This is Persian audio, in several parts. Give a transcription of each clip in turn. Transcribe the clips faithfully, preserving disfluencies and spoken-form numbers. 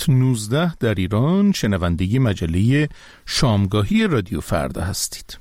نوزده در ایران شنونده مجله شامگاهی رادیو فردا هستید.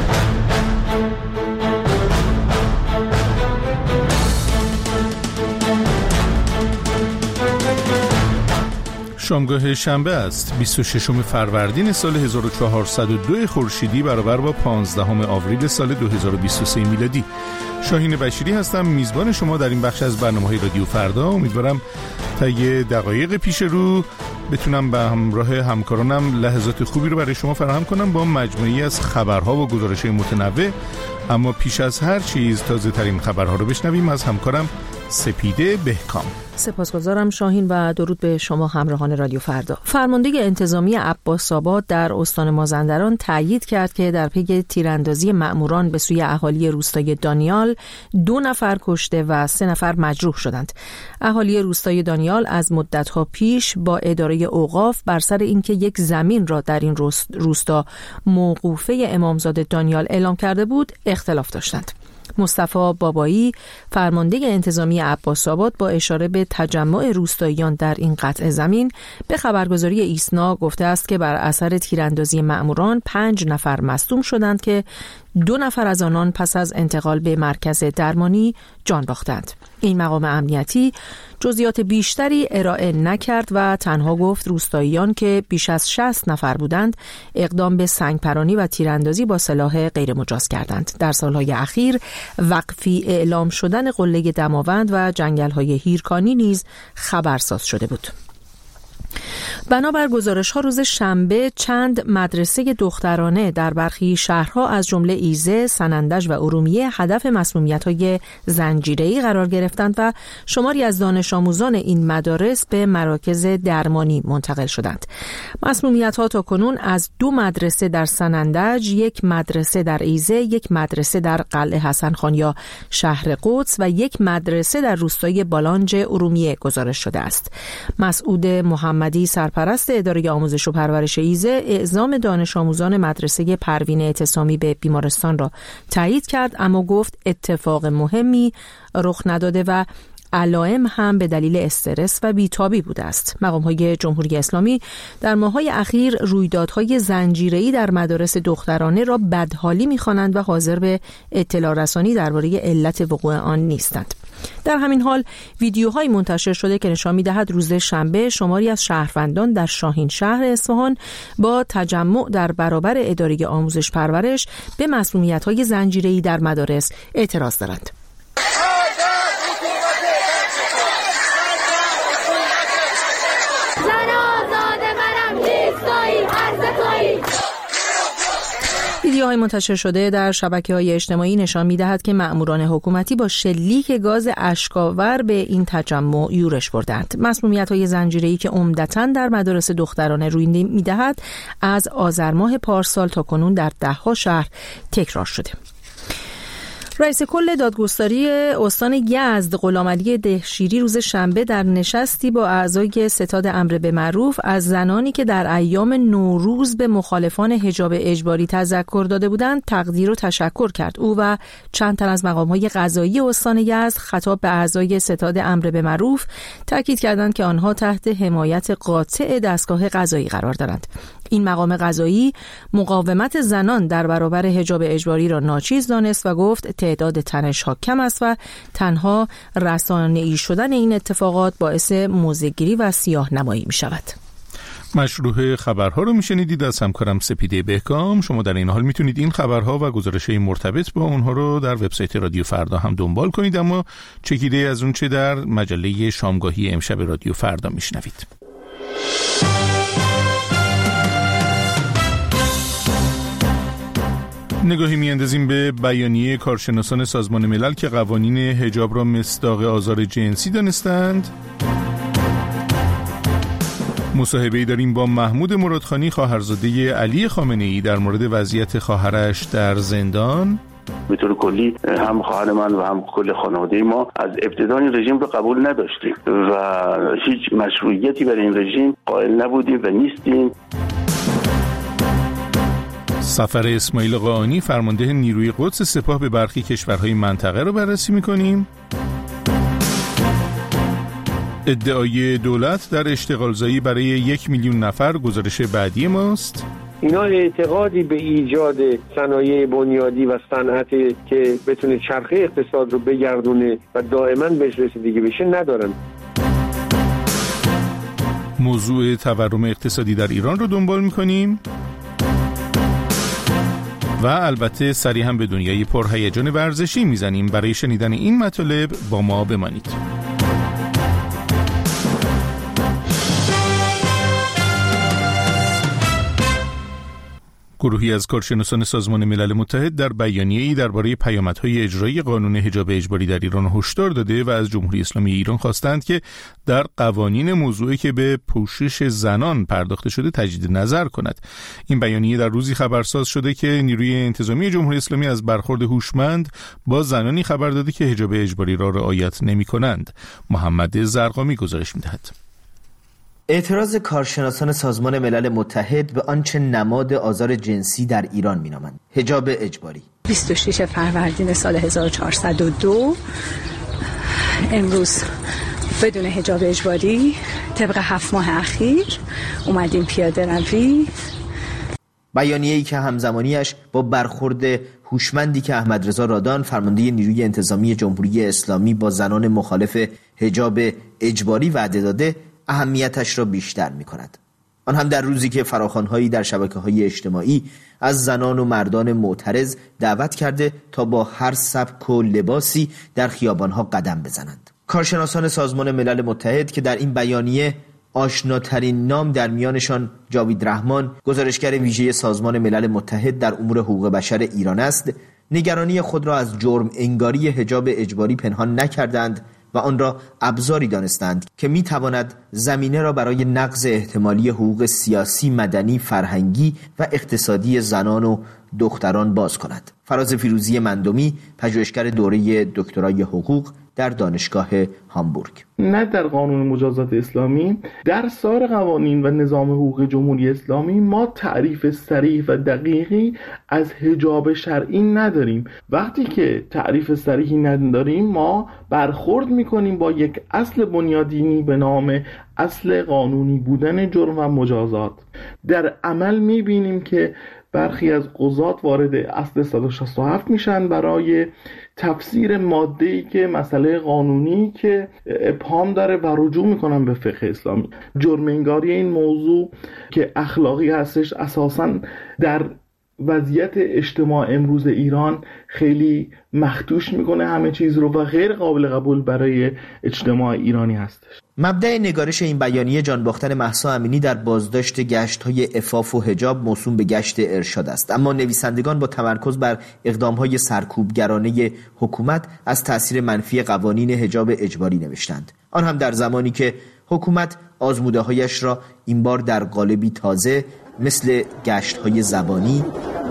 شامگاه شنبه است. بیست و ششم فروردین سال هزار و چهارصد و دو خورشیدی برابر با پانزدهم آوریل سال دو هزار و بیست و سه میلادی. شاهین بشیری هستم، میزبان شما در این بخش از برنامه‌های رادیو فردا. امیدوارم تا یه دقایق پیش رو بتونم به همراه همکارانم لحظات خوبی رو برای شما فراهم کنم با مجموعی از خبرها و گزارش‌های متنوع. اما پیش از هر چیز تازه ترین خبرها رو بشنویم از همکارم سپیده بهکام. سپاسگزارم شاهین و درود به شما همراهان رادیو فردا. فرمانده انتظامی عباس‌آباد در استان مازندران تأیید کرد که در پی تیراندازی مأموران به سوی اهالی روستای دانیال دو نفر کشته و سه نفر مجروح شدند. اهالی روستای دانیال از مدت‌ها پیش با اداره اوقاف بر سر اینکه یک زمین را در این روستا موقوفه امامزاده دانیال اعلام کرده بود اختلاف داشتند. مصطفی بابایی فرمانده انتظامی عباس‌آباد با اشاره به تجمع روستاییان در این قطع زمین به خبرگزاری ایسنا گفته است که بر اثر تیراندازی مأموران پنج نفر مصدوم شدند که دو نفر از آنان پس از انتقال به مرکز درمانی جان باختند. این مقام امنیتی جزئیات بیشتری ارائه نکرد و تنها گفت روستاییان که بیش از شصت نفر بودند اقدام به سنگپرانی و تیراندازی با سلاح غیرمجاز کردند. در سالهای اخیر وقفی اعلام شدن قله دماوند و جنگل‌های هیرکانی نیز خبرساز شده بود. بنابر گزارش‌ها روز شنبه چند مدرسه دخترانه در برخی شهرها از جمله ایزه، سنندج و ارومیه هدف مسمومیت‌های زنجیره‌ای قرار گرفتند و شماری از دانش آموزان این مدارس به مراکز درمانی منتقل شدند. مسمومیت‌ها تاکنون از دو مدرسه در سنندج، یک مدرسه در ایزه، یک مدرسه در قلعه حسن خان یا شهر قدس و یک مدرسه در روستای بالانج ارومیه گزارش شده است. مسعود محمدی سرپرست اداره آموزش و پرورش ایزه اعزام دانش آموزان مدرسه پروین اعتصامی به بیمارستان را تایید کرد، اما گفت اتفاق مهمی رخ نداده و علائم هم به دلیل استرس و بیتابی بوده است. مقام‌های جمهوری اسلامی در ماه‌های اخیر رویدادهای زنجیره‌ای در مدارس دخترانه را بدحالی می‌خوانند و حاضر به اطلاع رسانی درباره علت وقوع آن نیستند. در همین حال ویدیوهای منتشر شده که نشان می‌دهد روز شنبه شماری از شهروندان در شاهین شهر اصفهان با تجمع در برابر اداره آموزش پرورش به مسمومیت‌های زنجیره‌ای در مدارس اعتراض دارند. ویدیوهای منتشر شده در شبکه‌های اجتماعی نشان می‌دهد که مأموران حکومتی با شلیک گاز اشک‌آور به این تجمع یورش بردند. مسمومیت‌های زنجیره‌ای که عمدتاً در مدارس دخترانه روی می‌دهد از آذر ماه پارسال تا کنون در ده‌ها شهر تکرار شده. رئیس کل دادگستری استان یزد غلامعلی دهشیری روز شنبه در نشستی با اعضای ستاد امر به معروف از زنانی که در ایام نوروز به مخالفان حجاب اجباری تذکر داده بودند تقدیر و تشکر کرد. او و چند تن از مقام‌های قضایی استان یزد خطاب به اعضای ستاد امر به معروف تاکید کردند که آنها تحت حمایت قاطع دستگاه قضایی قرار دارند. این مقام قضایی مقاومت زنان در برابر حجاب اجباری را ناچیز دانست و گفت تعداد تنش‌ها کم است و تنها رسانه‌ای شدن این اتفاقات باعث موضع‌گیری و سیاه نمایی می شود. مشروع خبرها رو میشنیدید از همکارم سپیده بهکام. شما در این حال میتونید این خبرها و گزارش‌های مرتبط با اونها رو در وبسایت رادیو فردا هم دنبال کنید، اما چکیده از اون چه در مجله شامگاهی امشب رادیو فردا میشنوید. نگاهی میاندازیم به بیانیه کارشناسان سازمان ملل که قوانین حجاب را مصداق آزار جنسی دانستند. مصاحبه‌ای داریم با محمود مرادخانی خواهرزاده علی خامنه‌ای در مورد وضعیت خواهرش در زندان. به طور کلی هم خواهر من و هم کل خانواده ما از ابتدای این رژیم رو قبول نداشتیم و هیچ مشروعیتی برای این رژیم قائل نبودیم و نیستیم. سفر اسماعیل قاآنی فرمانده نیروی قدس سپاه به برخی کشورهای منطقه رو بررسی می‌کنیم. ادعای دولت در اشتغالزایی برای یک میلیون نفر گزارش بعدی ماست. اینا اعتقادی به ایجاد صنایع بنیادی و صنعتی که بتونه چرخه اقتصاد رو بگردونه و دائما بهش رسیدگی بشه ندارن. موضوع تورم اقتصادی در ایران رو دنبال می‌کنیم و البته سریع هم به دنیای پرهیجان ورزشی میزنیم. برای شنیدن این مطالب با ما بمانید. گروهی از کارشناسان سازمان ملل متحد در بیانیه‌ای درباره پیامدهای اجرای قانون حجاب اجباری در ایران هشدار داده و از جمهوری اسلامی ایران خواستند که در قوانین موضوعی که به پوشش زنان پرداخته شده تجدید نظر کند. این بیانیه در روزی خبرساز شده که نیروی انتظامی جمهوری اسلامی از برخورد هوشمند با زنانی خبر داده که حجاب اجباری را رعایت نمی‌کنند. محمد زرقامی گزارش می‌دهد. اعتراض کارشناسان سازمان ملل متحد به آنچه نماد آزار جنسی در ایران مینامند حجاب اجباری. بیست و شش فروردین سال هزار و چهارصد و دو امروز بدون حجاب اجباری طبق هفت ماه اخیر اومدیم پیاده روی. بیانیه‌ای که همزمانیش با برخورد هوشمندی که احمد رضا رادان فرمانده نیروی انتظامی جمهوری اسلامی با زنان مخالف حجاب اجباری وعده داده اهمیتش را بیشتر می کند. آن هم در روزی که فراخوان‌هایی در شبکه‌های اجتماعی از زنان و مردان معترض دعوت کرده تا با هر سبک و لباسی در خیابان‌ها قدم بزنند. کارشناسان سازمان ملل متحد که در این بیانیه آشناترین نام در میانشان جاوید رحمان، گزارشگر ویژه سازمان ملل متحد در امور حقوق بشر ایران است، نگرانی خود را از جرم انگاری حجاب اجباری پنهان نکردند و آن را ابزاری دانستند که می تواند زمینه را برای نقض احتمالی حقوق سیاسی، مدنی، فرهنگی و اقتصادی زنان و دختران باز کند. فراز فیروزی مندمی، پژوهشگر دوره دکترای حقوق در دانشگاه هامبورگ: نه در قانون مجازات اسلامی، در سایر قوانین و نظام حقوق جمهوری اسلامی ما تعریف صریح و دقیقی از حجاب شرعی نداریم. وقتی که تعریف صریحی نداریم ما برخورد میکنیم با یک اصل بنیادینی به نام اصل قانونی بودن جرم و مجازات. در عمل میبینیم که برخی از قضات وارد اصل صد و شصت و هفت میشن برای تفسیر ماده‌ای که مسئله قانونی که ابهام داره و رجوع میکنن به فقه اسلامی. جرم انگاری این موضوع که اخلاقی هستش اساساً در وضعیت اجتماع امروز ایران خیلی مخدوش میکنه همه چیز رو و غیر قابل قبول برای اجتماع ایرانی هستش. مبدأ نگارش این بیانیه جانباختن مهسا امینی در بازداشت گشت‌های عفاف و حجاب موسوم به گشت ارشاد است، اما نویسندگان با تمرکز بر اقدام‌های سرکوبگرانه حکومت از تأثیر منفی قوانین حجاب اجباری نوشتند، آن هم در زمانی که حکومت آزموده‌هایش را این بار در قالبی تازه مثل گشت‌های زبانی.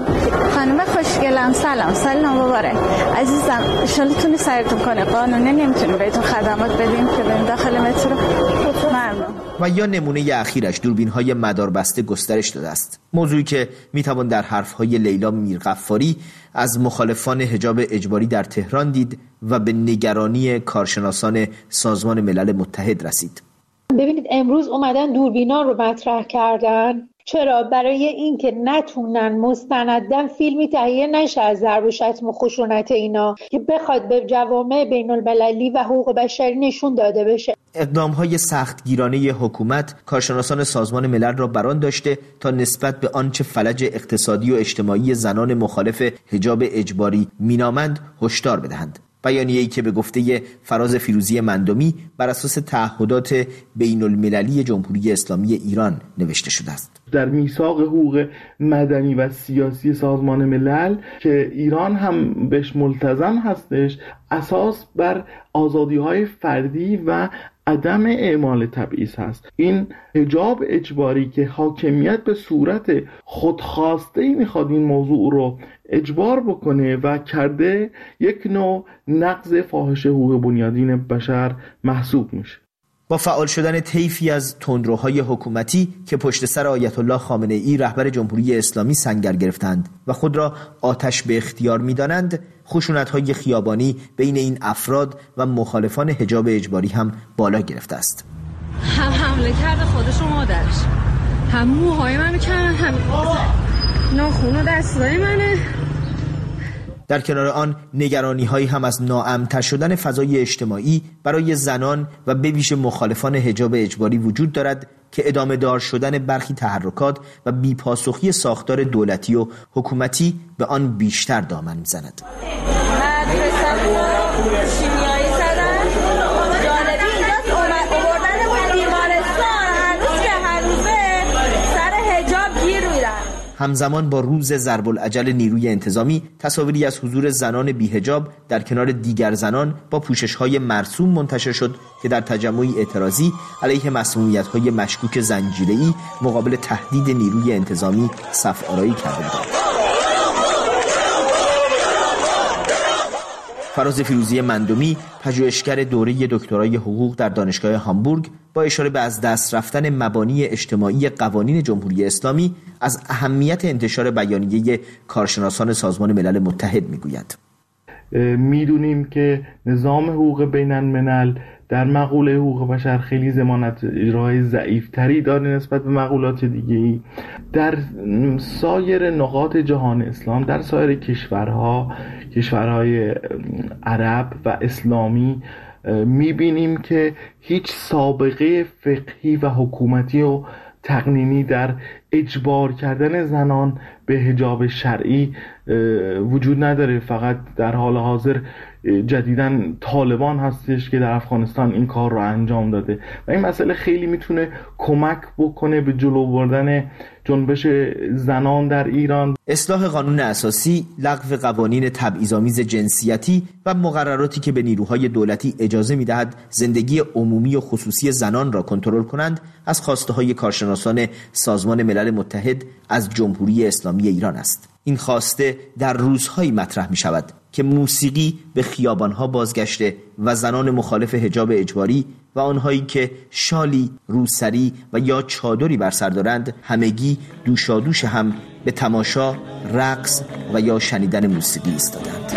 خانم خوشگلم سلام سلام مبارک عزیزم، شلتون سرتون کنه، قانونه نمیتونیم بهتون خدمات بدیم که بریم داخل مترو. ممنون. و یا نمونه اخیرش دوربین‌های مداربسته گسترش داده است، موضوعی که میتوان در حرف‌های لیلا میرغفاری از مخالفان حجاب اجباری در تهران دید و به نگرانی کارشناسان سازمان ملل متحد رسید. ببینید امروز اومدن دوربینا رو مطرح کردن. چرا؟ برای اینکه نتونن مستندن فیلمی تهیه نشه از ضرب و شتم و خشونت اینا که بخواد به جوامع بین المللی و حقوق بشری نشون داده بشه. اقدام‌های سختگیرانه حکومت کارشناسان سازمان ملل را بران داشته تا نسبت به آنچه فلج اقتصادی و اجتماعی زنان مخالف حجاب اجباری مینامند هشدار بدهند. بیانیه‌ای که به گفته فراز فیروزی مندمی بر اساس تعهدات بین المللی جمهوری اسلامی ایران نوشته شده است. در میثاق حقوق مدنی و سیاسی سازمان ملل که ایران هم بهش ملتزم هستش، اساس بر آزادی‌های فردی و عدم اعمال تبعیض هست. این حجاب اجباری که حاکمیت به صورت خودخواسته‌ای میخواد این موضوع رو اجبار بکنه و کرده، یک نوع نقض فاحش حقوق بنیادین بشر محسوب میشه. با فعال شدن طیفی از تندروهای حکومتی که پشت سر آیت الله خامنه ای رهبر جمهوری اسلامی سنگر گرفتند و خود را آتش به اختیار می‌دانند، خشونت‌های خیابانی بین این افراد و مخالفان حجاب اجباری هم بالا گرفته است. هم حمله کرده خودش و مادرش، هم موهای منو کردن، هم ناخون و دستای منه. در کنار آن نگرانی‌هایی هم از ناامن‌تر شدن فضای اجتماعی برای زنان و به ویژه مخالفان حجاب اجباری وجود دارد که ادامه دار شدن برخی تحرکات و بی‌پاسخی ساختار دولتی و حکومتی به آن بیشتر دامن می‌زند. همزمان با روز ضرب الاجل نیروی انتظامی تصاویری از حضور زنان بی‌حجاب در کنار دیگر زنان با پوشش‌های مرسوم منتشر شد که در تجمعی اعتراضی علیه مسمومیت‌های مشکوک زنجیره‌ای مقابل تهدید نیروی انتظامی صف آرایی کرده بودند. فراز فیروزی مندومی، پژوهشگر دوره دکترای حقوق در دانشگاه هامبورگ، با اشاره به از دست رفتن مبانی اجتماعی قوانین جمهوری اسلامی از اهمیت انتشار بیانیه کارشناسان سازمان ملل متحد میگوید. میدونیم که نظام حقوق بین الملل در مقوله حقوق بشر خیلی ضمانت اجرای ضعیف‌تری داره نسبت به مقولات دیگه‌ای. در سایر نقاط جهان اسلام، در سایر کشورها، کشورهای عرب و اسلامی، میبینیم که هیچ سابقه فقهی و حکومتی و تقنینی در اجبار کردن زنان به حجاب شرعی وجود نداره. فقط در حال حاضر جدیداً طالبان هستش که در افغانستان این کار رو انجام داده و این مسئله خیلی میتونه کمک بکنه به جلو بردن جنبش زنان در ایران. اصلاح قانون اساسی، لغو قوانین تبعیض‌آمیز جنسیتی و مقرراتی که به نیروهای دولتی اجازه میدهد زندگی عمومی و خصوصی زنان را کنترل کنند از خواسته‌های کارشناسان سازمان ملل متحد از جمهوری اسلامی ایران است. این خواسته در روزهایی مطرح می شود که موسیقی به خیابانها بازگشته و زنان مخالف حجاب اجباری و آنهایی که شالی، روسری و یا چادری بر سر دارند همگی دوشادوش هم به تماشا، رقص و یا شنیدن موسیقی ایستادند.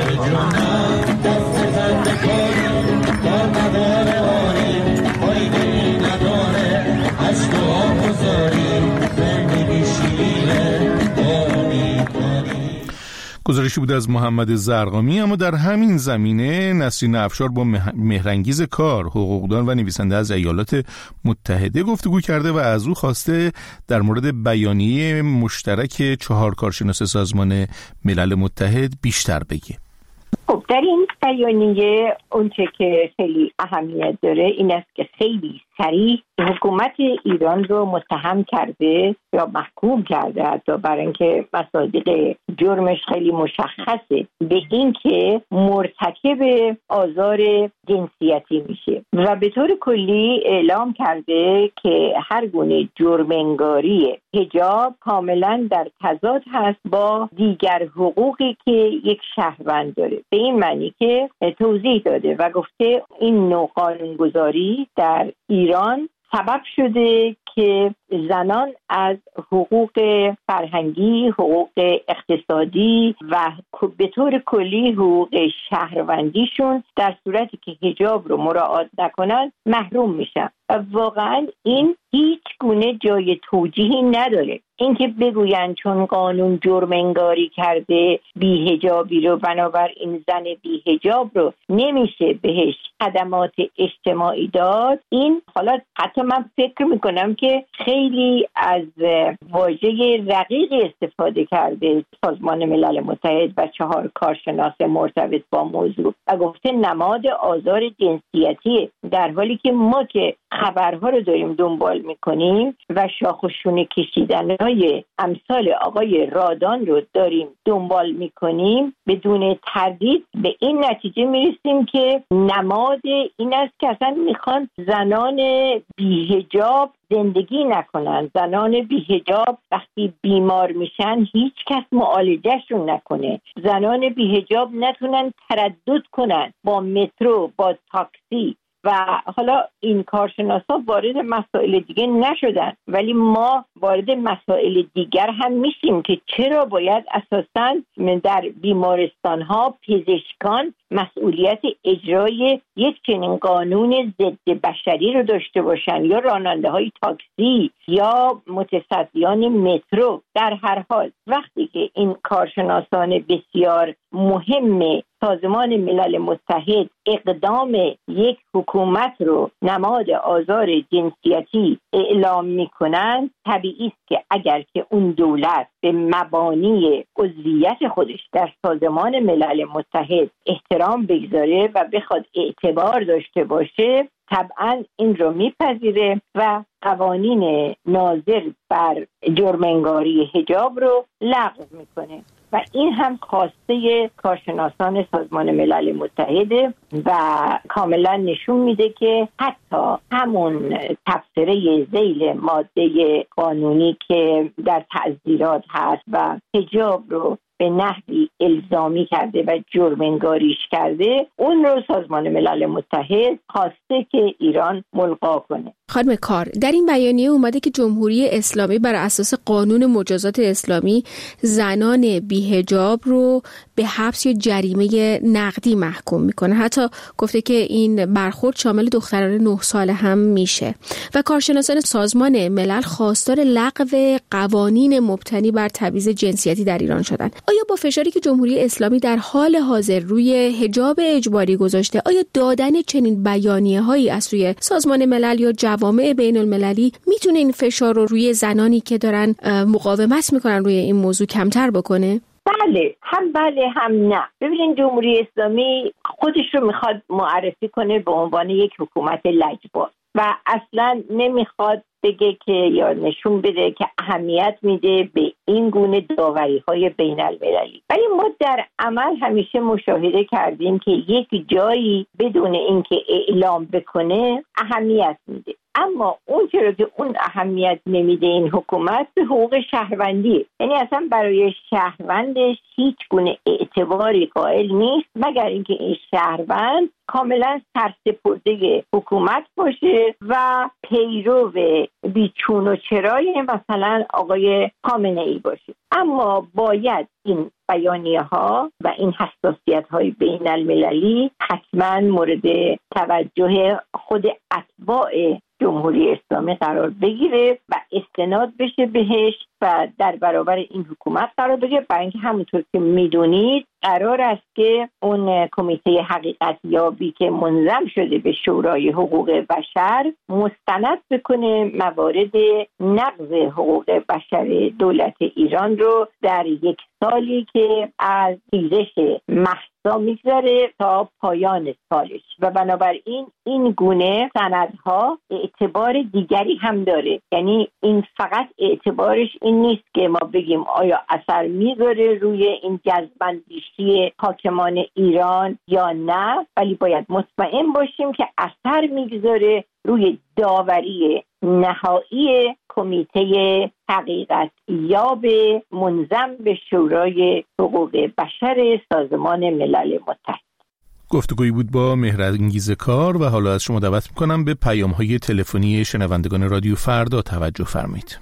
گزارشی بود از محمد زرقامی. اما در همین زمینه نسرین افشار با مهرانگیز کار، حقوقدان و نویسنده از ایالات متحده گفتگو کرده و از او خواسته در مورد بیانیه مشترک چهار کارشناس سازمان ملل متحد بیشتر بگه. خب در این بیانیه اونچه که خیلی اهمیت داره این است که خیلی صریح حکومت ایران رو متهم کرده یا محکوم کرده، حتی برای اینکه مصادیق جرمش خیلی مشخصه به این که مرتکب آزار جنسیتی میشه و به طور کلی اعلام کرده که هر گونه جرم انگاری حجاب کاملا در تضاد هست با دیگر حقوقی که یک شهروند داره. به این معنی که توضیح داده و گفته این نوع قانونگذاری در ایران سبب شده که زنان از حقوق فرهنگی، حقوق اقتصادی و به طور کلی حقوق شهروندیشون در صورتی که حجاب رو مراعات نکنن محروم میشن. و واقعا این هیچ گونه جای توجیهی نداره. اینکه بگوین چون قانون جرم انگاری کرده بی‌حجابی رو، بنابراین زن بی‌حجاب رو نمیشه بهش خدمات اجتماعی داد، این حالا حتی من فکر میکنم که خیلی از واژه رقیق استفاده کرده سازمان ملل متحد و چهار کارشناس مرتبط با موضوع و گفته نماد آزار جنسیتی، در حالی که ما که خبرها رو داریم دنبال میکنیم و شاخ و شونه کشیدنهای امثال آقای رادان رو داریم دنبال میکنیم، بدون تردید به این نتیجه میرسیم که نماد این است که اصلا میخوان زنان بی‌حجاب زندگی نکنن. زنان بی‌حجاب وقتی بیمار میشن هیچ کس معالجهشون نکنه. زنان بی‌حجاب نتونن تردد کنن با مترو، با تاکسی و حالا این کارشناسا وارد مسائل دیگه نشدن، ولی ما وارد مسائل دیگر هم میشیم که چرا باید اساساً در بیمارستان ها پزشکان مسئولیت اجرای یک چنین قانون ضد بشری رو داشته باشن، یا راننده های تاکسی یا متصدیان مترو. در هر حال وقتی که این کارشناسان بسیار مهم سازمان ملل متحد اقدام یک حکومت رو نماد آزار جنسیتی اعلام میکنن، طبیعی است که اگر که اون دولت به مبانی عضویت خودش در سازمان ملل متحد احترام بگذاره و بخواد اعتبار داشته باشه، طبعا این رو میپذیره و قوانین ناظر بر جرم‌انگاری حجاب رو لغو میکنه. و این هم خواسته کارشناسان سازمان ملل متحد و کاملا نشون میده که حتی همون تفسیره ذیل ماده قانونی که در تعزیرات هست و حجاب رو به نحوی الزامی کرده و جرم انگاریش کرده، اون رو سازمان ملل متحد خواسته که ایران ملغا کنه. خانم کار، در این بیانیه اومده که جمهوری اسلامی بر اساس قانون مجازات اسلامی زنان بی‌حجاب رو به حبس یا جریمه نقدی محکوم میکنه. حتی گفته که این برخورد شامل دختران نه ساله هم میشه. و کارشناسان سازمان ملل خواستار لغو قوانین مبتنی بر تبعیض جنسیتی در ایران شدند. آیا با فشاری که جمهوری اسلامی در حال حاضر روی حجاب اجباری گذاشته، آیا دادن چنین بیانیه‌هایی از سوی سازمان ملل یا جوامع بین المللی میتونه این فشار رو روی زنانی که دارن مقاومت میکنن روی این موضوع کمتر بکنه؟ بله، هم بله هم نه. ببینید جمهوری اسلامی خودش رو میخواد معرفی کنه به عنوان یک حکومت لجباز و اصلا نمیخواد بگه که یا نشون بده که اهمیت میده به این گونه داوری‌های بین المللی. ولی ما در عمل همیشه مشاهده کردیم که یک جایی بدون اینکه اعلام بکنه اهمیت میده. اما اون چرا که اون اهمیت نمیده این حکومت به حقوق شهروندی، یعنی اصلا برای شهروندش هیچ گونه اعتباری قائل نیست مگر اینکه این شهروند کاملا سرسپرده حکومت باشه و پیرو بیچون و چرای مثلا آقای خامنه ای باشه. اما باید این بیانیه ها و این حساسیت های بین المللی حتما مورد توجه خود اتباع جمهوری اسلامی قرار بگیره و استناد بشه بهش و در برابر این حکومت قرار بگیره، برای اینکه همونطور که میدونید قرار است که اون کمیته حقیقت یابی که منظم شده به شورای حقوق بشر مستند بکنه موارد نقض حقوق بشر دولت ایران رو در یک سالی که از ریزش مهسا میگذره تا پایان سالش و بنابراین این گونه سندها اعتبار دیگری هم داره. یعنی این فقط اعتبارش این نیست که ما بگیم آیا اثر میذاره روی این جذب‌اندیشی حاکمان ایران یا نه، ولی باید مطمئن باشیم که اثر میگذاره روی داوری نهایی کمیته حقیقت یاب منظم به شورای حقوق بشر سازمان ملل متحد. گفتگویی بود با مهرانگیز کار و حالا از شما دعوت میکنم به پیام‌های تلفنی شنوندگان رادیو فردا توجه فرمایید.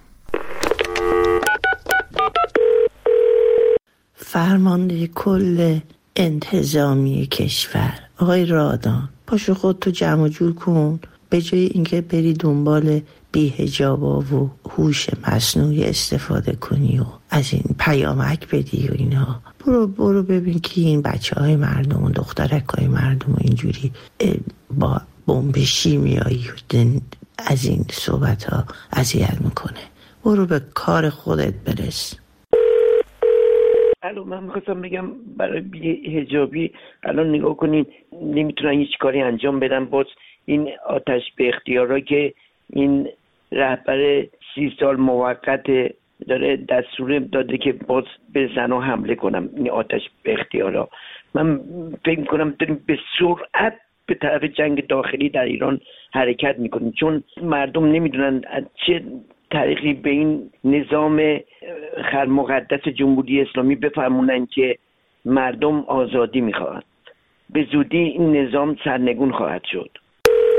فرمانده کل انتظامی کشور آقای رادان، پاشو خود تو جمع جور کن، به جای اینکه بری دنبال بی‌حجابا و هوش مصنوعی استفاده کنی و از این پیامک بدی و اینها، برو برو ببین که این بچه های مردم و دخترک های مردم و اینجوری با بمب شیمیایی از این صحبت ها اذیت میکنه. برو به کار خودت برس. الو، من میخواستم بگم برای بی‌حجابی الان نگاه کنین نمیتونن هیچ کاری انجام بدن، باز این آتش به اختیارا که این رهبر سی سال موقت داره دستور داده که باز به زنها حمله کنم، این آتش به اختیارا. من فکر میکنم داریم به سرعت به طرف جنگ داخلی در ایران حرکت میکنیم، چون مردم نمیدونن از چه طریقی به این نظام خرمقدس جمهوری اسلامی بفهمونن که مردم آزادی میخواهند. به زودی این نظام سرنگون خواهد شد.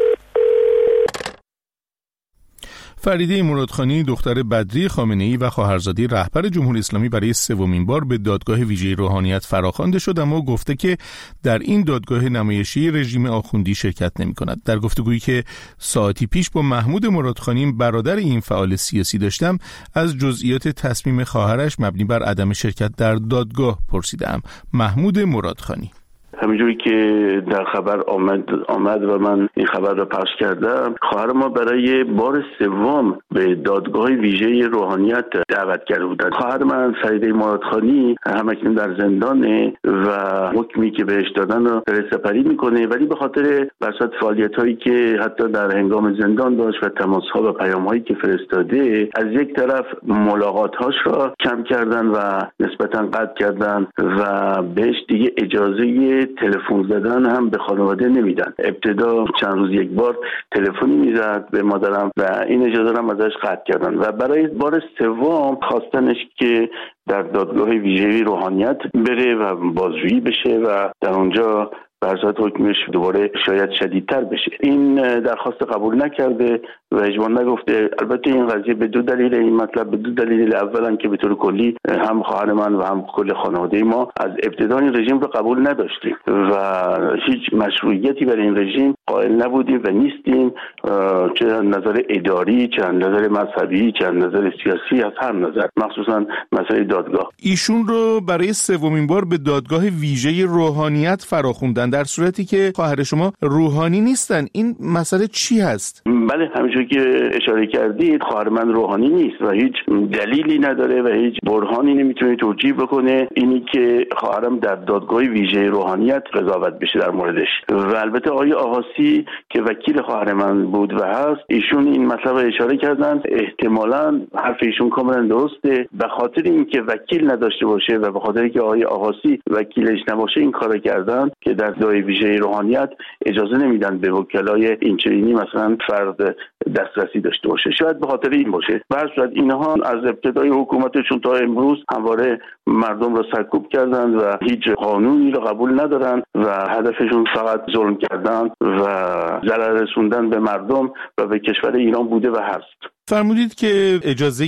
فریده مرادخانی دختر بدری خامنه‌ای و خواهرزاده رهبر جمهوری اسلامی برای سومین بار به دادگاه ویژه روحانیت فراخوانده شد، اما گفته که در این دادگاه نمایشی رژیم آخوندی شرکت نمی‌کند. در گفتگویی که ساعتی پیش با محمود مرادخانی برادر این فعال سیاسی داشتم، از جزئیات تصمیم خواهرش مبنی بر عدم شرکت در دادگاه پرسیدم. محمود مرادخانی: همینجوری که در خبر آمد آمد و من این خبر را پخش کردم، خواهر ما برای بار سوم به دادگاه ویژه روحانیت دعوت کرده بودند. خواهر من فریده مرادخانی همکنون در زندانه و حکمی که بهش دادن رو سپری میکنه، ولی به خاطر بساط فعالیت‌هایی که حتی در هنگام زندان داشت و تماس‌ها و پیام‌هایی که فرستاده، از یک طرف ملاقات‌هاش را کم کردن و نسبتاً قطع کردن و بهش دیگه اجازه تلفن زدن هم به خانواده نمیدن. ابتدا چند روز یک بار تلفنی میزد به مادرم و این اجازه هم ازش قطع کردن و برای بار سوم خواستنش که در دادگاه ویژه روحانیت بره و بازجویی بشه و در اونجا برزاد حکمش دوباره شاید شدیدتر بشه. این درخواست قبول نکرده و اجماع نگفته. البته این قضیه به دو دلیل، این مطلب به دو دلیل. اولا که به طور کلی هم خواهر من و هم کل خانواده ما از ابتدا این رژیم رو قبول نداشتیم و هیچ مشروعیتی برای این رژیم قائل نبودیم و نیستیم، چه از نظر اداری، چه از نظر مذهبی، چه از نظر سیاسی، از هر نظر، مخصوصا مسئله دادگاه. ایشون رو برای سومین بار به دادگاه ویژه روحانیت فراخوندن، در صورتی که خواهر شما روحانی نیستن. این مسئله چی هست؟ بله، همونجوری که اشاره کردید، خواهر من روحانی نیست و هیچ دلیلی نداره و هیچ برهانی نمیتونه توجیه بکنه اینی که خواهرم در دادگاه ویژه روحانیت قضاوت بشه در موردش. و البته آقای آقاسی که وکیل خواهر من بود و هست، ایشون این مطلب اشاره کردن، احتمالاً حرف ایشون کاملا درسته، به خاطر اینکه وکیل نداشته باشه و به خاطر اینکه آقای آقاسی وکیلش نباشه این کارو کردن که در دادگاه ویژه روحانیت اجازه نمیدن به وکلای اینچنینی مثلا فرد دسترسی داشته باشه. شاید به خاطر این باشه. به هر صورت اینها از ابتدای حکومتشون تا امروز همواره مردم را سرکوب کردند و هیچ قانونی را قبول ندارن و هدفشون فقط ظلم کردن و ضرر رسوندن به مردم و به کشور ایران بوده و هست. فرمودید که اجازه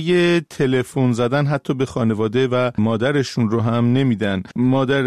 تلفن زدن حتی به خانواده و مادرشون رو هم نمیدن. مادر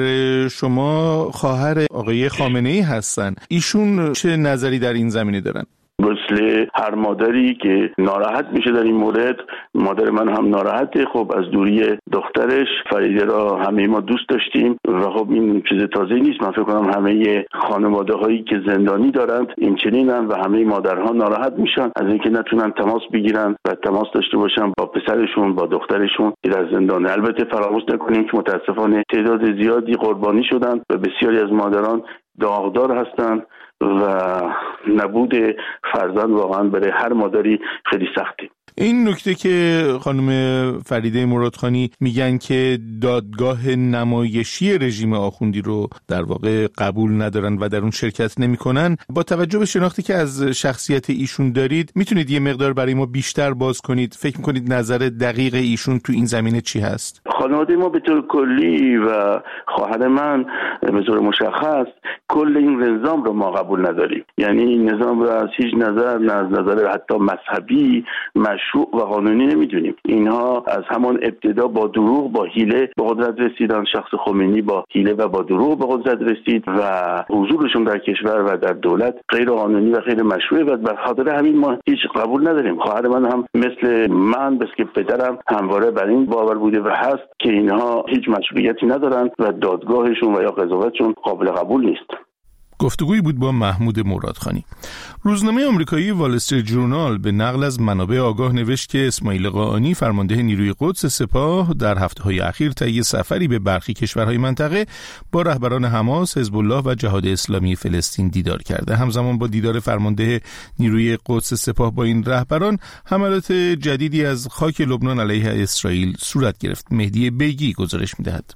شما خواهر آقای خامنه‌ای هستن. ایشون چه نظری در این زمینه دارن؟ مثل هر مادری که ناراحت میشه در این مورد، مادر من هم ناراحته. خب از دوری دخترش فریده را همه ما دوست داشتیم و خب این چیز تازه نیست. من فکر کنم همه خانواده هایی که زندانی دارند این چنینن و همه مادرها ناراحت میشن از اینکه نتونن تماس بگیرن و تماس داشته باشن با پسرشون، با دخترشون که در زندانه. البته فراموش نکنیم که متاسفانه تعداد زیادی قربانی شدن و بسیاری از مادران داغدار هستند و نبود فرزند واقعا برای هر مادری خیلی سخته. این نکته که خانم فریده مرادخانی میگن که دادگاه نمایشی رژیم آخوندی رو در واقع قبول ندارن و در اون شرکت نمیکنن، با توجه به شناختی که از شخصیت ایشون دارید میتونید یه مقدار برای ما بیشتر باز کنید؟ فکر میکنید نظر دقیق ایشون تو این زمینه چی هست؟ خانواده ما به طور کلی و خواهر من به طور مشخص کل این نظام رو ما قبول نداریم. یعنی این نظام رو از هیچ نظر، نه از نظر حتی مذهبی، مشروع و قانونی نمیدونیم. اینها از همان ابتدا با دروغ، با حیله به قدرت رسیدن. شخص خمینی با حیله و با دروغ به قدرت رسید و حضورشون در کشور و در دولت غیر قانونی و غیر مشروعه و به خاطر همین ما هیچ قبول نداریم. خواهر من هم مثل من، بس که پدرم همواره بر این باور بوده و هست که اینها هیچ مشروعیتی ندارن و دادگاهشون و یا قضاوتشون قابل قبول نیست. گفتگویی بود با محمود مرادخانی. روزنامه آمریکایی وال استریت ژورنال به نقل از منابع آگاه نوشت که اسماعیل قاآنی فرمانده نیروی قدس سپاه در هفته‌های اخیر طی سفری به برخی کشورهای منطقه با رهبران حماس، حزب الله و جهاد اسلامی فلسطین دیدار کرده. همزمان با دیدار فرمانده نیروی قدس سپاه با این رهبران، حملات جدیدی از خاک لبنان علیه اسرائیل صورت گرفت. مهدی بیگی گزارش می‌دهد.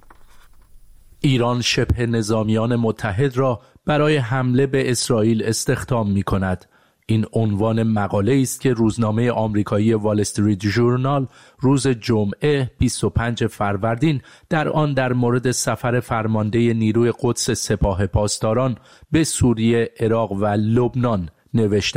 ایران شبه نظامیان متحد را برای حمله به اسرائیل استخدام می کند. این عنوان مقاله است که روزنامه آمریکایی وال استریت ژورنال روز جمعه بیست و پنجم فروردین در آن در مورد سفر فرمانده نیروی قدس سپاه پاسداران به سوریه، عراق و لبنان نوشته است.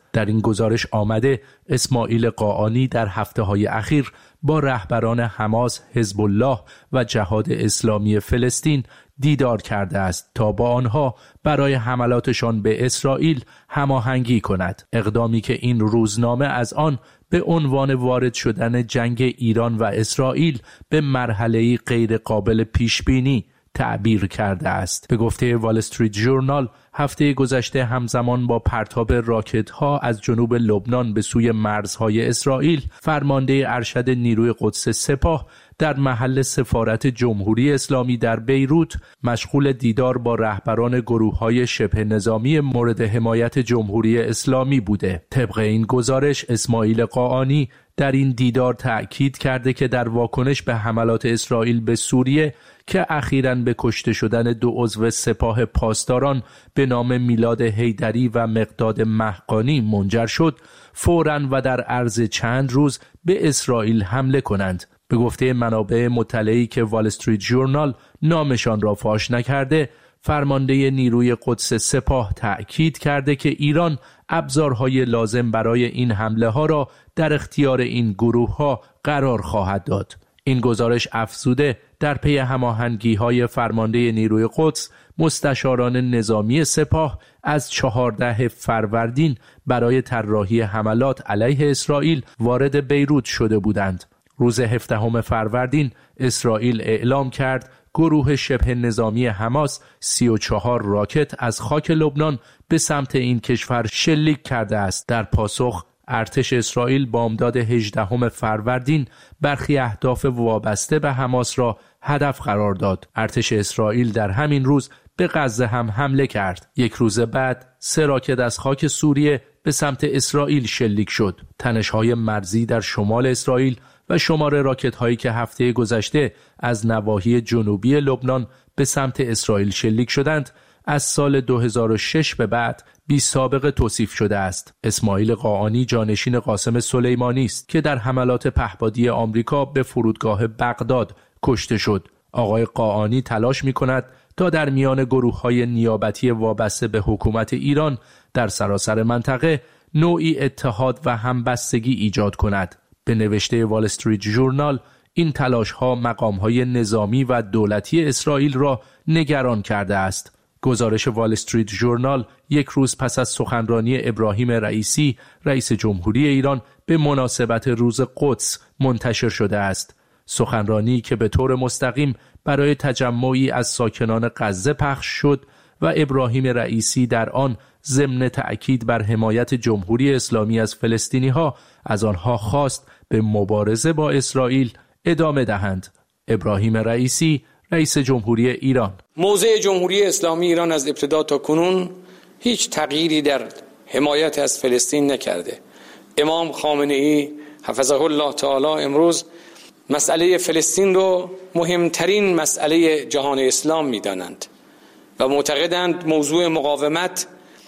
در این گزارش آمده اسماعیل قاآنی در هفته‌های اخیر با رهبران حماس، حزب الله و جهاد اسلامی فلسطین دیدار کرده است تا با آنها برای حملاتشان به اسرائیل هماهنگی کند. اقدامی که این روزنامه از آن به عنوان وارد شدن جنگ ایران و اسرائیل به مرحله‌ای غیر قابل پیشبینی تعبیر کرده است. به گفته وال استریت ژورنال، هفته گذشته همزمان با پرتاب راکت‌ها از جنوب لبنان به سوی مرزهای اسرائیل، فرمانده ارشد نیروی قدس سپاه در محل سفارت جمهوری اسلامی در بیروت مشغول دیدار با رهبران گروه‌های شبه نظامی مورد حمایت جمهوری اسلامی بوده. طبق این گزارش اسماعیل قاآنی در این دیدار تأکید کرده که در واکنش به حملات اسرائیل به سوریه که اخیراً به کشته شدن دو عضو سپاه پاسداران به نام میلاد حیدری و مقداد مهقانی منجر شد، فوراً و در عرض چند روز به اسرائیل حمله کنند. به گفته منابع مطلعی که وال استریت ژورنال نامشان را فاش نکرده، فرمانده نیروی قدس سپاه تأکید کرده که ایران ابزارهای لازم برای این حمله ها را در اختیار این گروه ها قرار خواهد داد. این گزارش افزوده در پی هماهنگی های فرمانده نیروی قدس، مستشاران نظامی سپاه از چهاردهم فروردین برای طراحی حملات علیه اسرائیل وارد بیروت شده بودند. روز هفدهم فروردین اسرائیل اعلام کرد گروه شبه نظامی حماس سی و چهار راکت از خاک لبنان به سمت این کشور شلیک کرده است. در پاسخ ارتش اسرائیل بامداد هجدهم فروردین برخی اهداف وابسته به حماس را هدف قرار داد. ارتش اسرائیل در همین روز به غزه هم حمله کرد. یک روز بعد سه راکت از خاک سوریه به سمت اسرائیل شلیک شد. تنش‌های مرزی در شمال اسرائیل و شمار راکت هایی که هفته گذشته از نواحی جنوبی لبنان به سمت اسرائیل شلیک شدند از سال دو هزار و شش به بعد بی سابقه توصیف شده است. اسماعیل قاآنی جانشین قاسم سلیمانی است که در حملات پهپادی آمریکا به فرودگاه بغداد کشته شد. آقای قاآنی تلاش می کند تا در میان گروه های نیابتی وابسته به حکومت ایران در سراسر منطقه نوعی اتحاد و همبستگی ایجاد کند. به نوشته وال استریت ژورنال، این تلاش ها مقام های نظامی و دولتی اسرائیل را نگران کرده است. گزارش وال استریت ژورنال یک روز پس از سخنرانی ابراهیم رئیسی رئیس جمهوری ایران به مناسبت روز قدس منتشر شده است. سخنرانی که به طور مستقیم برای تجمعی از ساکنان غزه پخش شد و ابراهیم رئیسی در آن ضمن تأکید بر حمایت جمهوری اسلامی از فلسطینی ها از آنها خواست به مبارزه با اسرائیل ادامه دهند. ابراهیم رئیسی رئیس جمهوری ایران: موضع جمهوری اسلامی ایران از ابتدا تا کنون هیچ تغییری در حمایت از فلسطین نکرده. امام خامنه ای حفظه الله تعالی امروز مسئله فلسطین رو مهمترین مسئله جهان اسلام می‌دانند و معتقدند موضوع مقاومت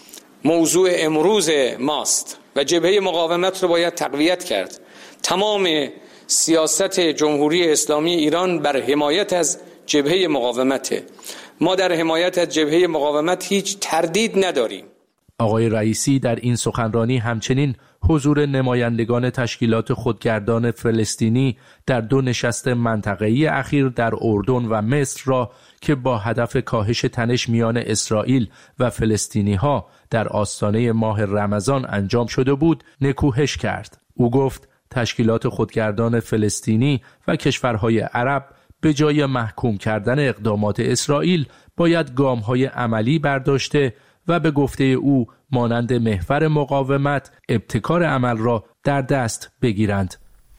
موضوع امروز ماست و جبهه مقاومت رو باید تقویت کرد. تمام سیاست جمهوری اسلامی ایران بر حمایت از جبهه مقاومته. ما در حمایت از جبهه مقاومت هیچ تردید نداریم. آقای رئیسی در این سخنرانی همچنین حضور نمایندگان تشکیلات خودگردان فلسطینی در دو نشست منطقه‌ای اخیر در اردن و مصر را که با هدف کاهش تنش میان اسرائیل و فلسطینی‌ها در آستانه ماه رمضان انجام شده بود نکوهش کرد. او گفت تشکیلات خودگردان فلسطینی و کشورهای عرب به جای محکوم کردن اقدامات اسرائیل باید گام‌های عملی برداشته و به گفته او مانند محور مقاومت ابتکار عمل را در دست بگیرند.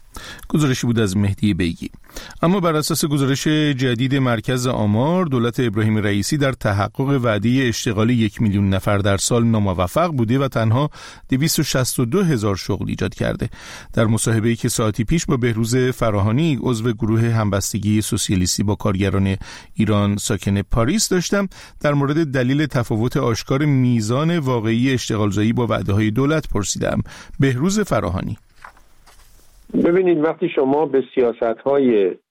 گزارشی بود از مهدی بیگی. اما بر اساس گزارش جدید مرکز آمار، دولت ابراهیم رئیسی در تحقق وعده اشتغال یک میلیون نفر در سال ناموفق بوده و تنها دویست و شصت و دو هزار شغل ایجاد کرده. در مصاحبه‌ای که ساعتی پیش با بهروز فراهانی عضو گروه همبستگی سوسیالیستی با کارگران ایران ساکن پاریس داشتم، در مورد دلیل تفاوت آشکار میزان واقعی اشتغالزایی با وعده‌های دولت پرسیدم. بهروز فراهانی: ببینید، وقتی شما به سیاست‌های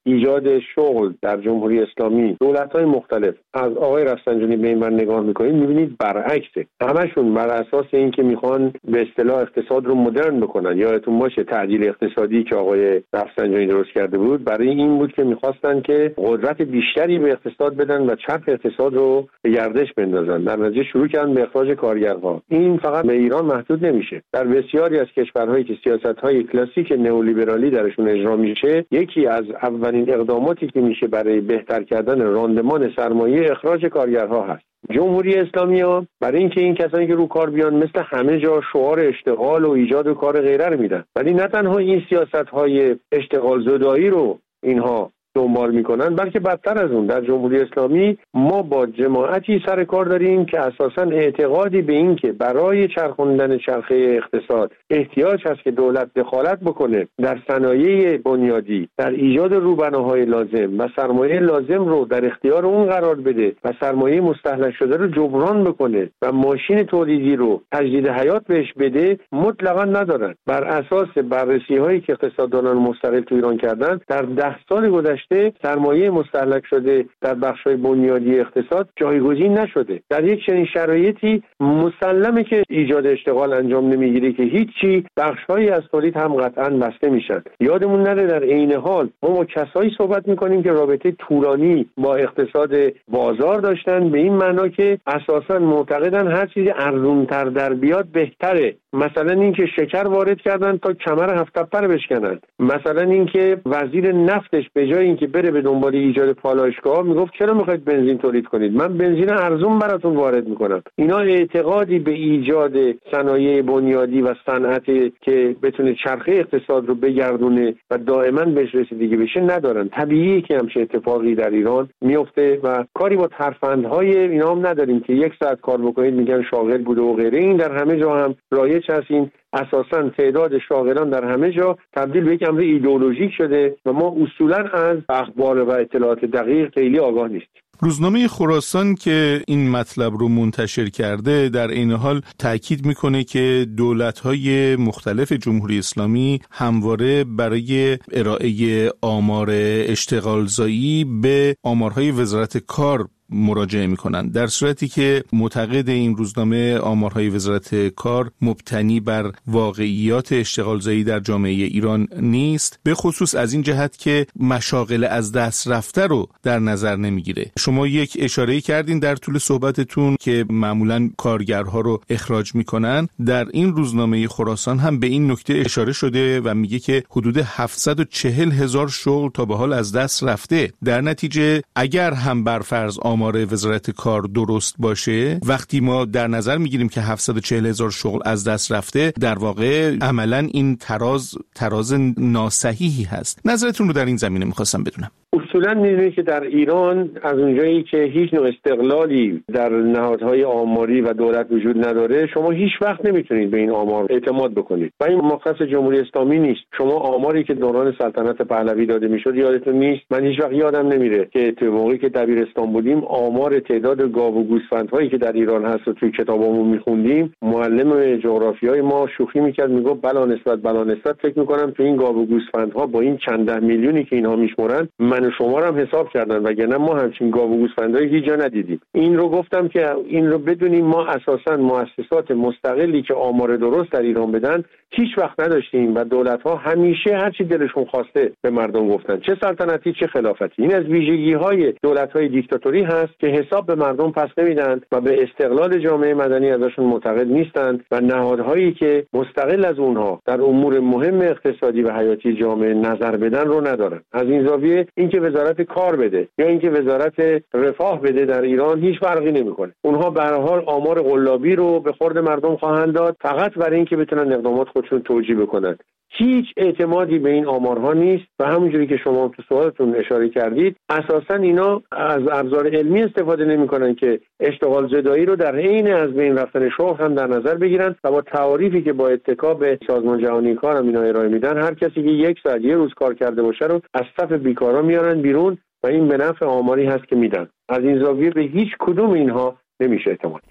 ایجاد شغل در جمهوری اسلامی دولت‌های مختلف از آقای رفسنجانی به این من نگاه میکنید میبینید برعکسه. همشون بر اساس اینکه میخوان به اصطلاح اقتصاد رو مدرن بکنن. یادتون باشه تعدیل اقتصادی که آقای رفسنجانی درست کرده بود برای این بود که میخواستن که قدرت بیشتری به اقتصاد بدن و چرخ اقتصاد رو به گردش بندازن. در نتیجه شروع کردن به اخراج کارگرها. این فقط به ایران محدود نمیشه. در بسیاری از کشورهایی که سیاست‌های کلاسیک نئولیبرالی درشون اجرا میشه، یکی از اولین اقداماتی که میشه برای بهتر کردن راندمان سرمایه اخراج کارگرها هست. جمهوری اسلامی ها برای اینکه این کسانی که رو کار بیان مثل همه جا شعار اشتغال و ایجاد و کار غیره رو میدن، ولی نه تنها این سیاست‌های اشتغال زدایی رو اینها دنبال میکنن، بلکه بدتر از اون در جمهوری اسلامی ما با جماعتی سر کار داریم که اساساً اعتقادی به این که برای چرخوندن چرخه اقتصاد احتیاج هست که دولت دخالت بکنه در صنایع بنیادی، در ایجاد روبناهای لازم و سرمایه لازم رو در اختیار اون قرار بده و سرمایه مستهلک شده رو جبران بکنه و ماشین تولیدی رو تجدید حیات بهش بده، مطلقاً ندارن. بر اساس بررسی هایی که اقتصاددانان مستقل تو ایران کردن، در ده سال گذشته سرمایه مستهلک شده در بخش‌های بنیادی اقتصاد جایگزین نشده. در یک چنین شرایطی مسلمه که ایجاد اشتغال انجام نمیگیره که هیچی، بخش‌هایی از تولید هم قطعاً بسته میشن. یادمون نره در عین حال ما با کسایی صحبت میکنیم که رابطه طولانی با اقتصاد بازار داشتن، به این معنا که اساساً معتقدن هر چیزی ارزان‌تر در بیاد بهتره. مثلا اینکه شکر وارد کردن تا کمر هفت تپه بشکنن، مثلا اینکه وزیر نفتش به جای اینکه بره به دنبال ایجاد پالایشگاه میگفت چرا میخواید بنزین تولید کنید، من بنزین ارزون براتون وارد میکنم. اینا اعتقادی به ایجاد صنایع بنیادی و صنعتی که بتونه چرخه اقتصاد رو بگردونه و دائما بهش رسیدگی بشه ندارن. طبیعیه که همچین اتفاقی در ایران میفته و کاری با ترفندهای اینا هم نداریم که یک ساعت کار بکنید میگن شاغل بوده و غیره. این در همه جا هم رایج هست. این اساساً تعداد شاغلان در همه جا تبدیل به یک امر ایدئولوژیک شده و ما اصولاً از اخبار و اطلاعات دقیق خیلی آگاه نیستیم. روزنامه خراسان که این مطلب رو منتشر کرده در این حال تأکید میکنه که دولت‌های مختلف جمهوری اسلامی همواره برای ارائه آمار اشتغالزایی به آمارهای وزارت کار مراجعه میکنن، در صورتی که معتقد این روزنامه آمارهای وزارت کار مبتنی بر واقعیات اشتغالزایی در جامعه ایران نیست، به خصوص از این جهت که مشاغل از دست رفته رو در نظر نمیگیره. شما یک اشاره‌ای کردین در طول صحبتتون که معمولاً کارگرها رو اخراج میکنن. در این روزنامه خراسان هم به این نکته اشاره شده و میگه که حدود هفتصد و چهل هزار شغل تا به حال از دست رفته. در نتیجه اگر هم بر فرض آمار وزارت کار درست باشه، وقتی ما در نظر میگیریم که هفتصد و چهل هزار شغل از دست رفته، در واقع عملاً این تراز تراز ناصحیحی هست. نظرتون رو در این زمینه میخواستم بدونم. اصولاً می‌دونید که در ایران از اونجایی که هیچ نوع استقلالی در نهادهای آماری و دولت وجود نداره، شما هیچ وقت نمیتونید به این آمار اعتماد بکنید و این مختص جمهوری اسلامی نیست. شما آماری که دوران سلطنت پهلوی داده میشد یادتون نیست؟ من هیچ وقت یادم نمیره که تو موقعی که دبیرستان بودیم آمار تعداد گاو و گوسفندهایی که در ایران هست و توی کتابامون میخوندیم، معلم جغرافیای ما شوخی میکرد میگفت بلا نسبت بلا نسبت فکر میکنم تو این گاو و گوسفندها با این چند ده میلیونی که اینها میشمرن من و شما رو هم حساب کردن، وگرنه ما همچین گاو و گوسفندایی هیچ جا ندیدیم. این رو گفتم که این رو بدونیم. ما اساساً مؤسسات مستقلی که آمار درست در ایران بدن هیچ وقت نداشتیم و دولت‌ها همیشه هر چی دلشون خواسته به مردم گفتن، چه سلطنتی چه خلافتی. این از ویژگی‌های دولت‌های دیکتاتوری هست که حساب به مردم پس نمیدن و به استقلال جامعه مدنی ازشون معتقد نیستند و نهادهایی که مستقل از اونها در امور مهم اقتصادی و حیاتی جامعه نظر بدن رو ندارن. از این زاویه اینکه وزارت کار بده یا اینکه وزارت رفاه بده در ایران هیچ فرقی نمی‌کنه. اونها به هر حال آمار قلابی رو به خورد مردم خواهند داد فقط برای اینکه بتونن اقدامات خودشون توجیه بکنن. هیچ اعتمادی به این آمارها نیست و همونجوری که شما تو سوالتون اشاره کردید اساساً اینا از ابزار علمی استفاده نمی‌کنن که اشتغال زدایی رو در حین از بین رفتن شغل هم در نظر بگیرن و با تعاریفی که با اتکا به سازمان جهانی کار هم اینا ارائه میدن هر کسی که یک ساعت یه روز کار کرده باشه رو از صف بیکارا میارن بیرون و این به نفع آماری هست که میدن. از این زاویه به هیچ کدوم اینها نمیشه اعتماد کرد.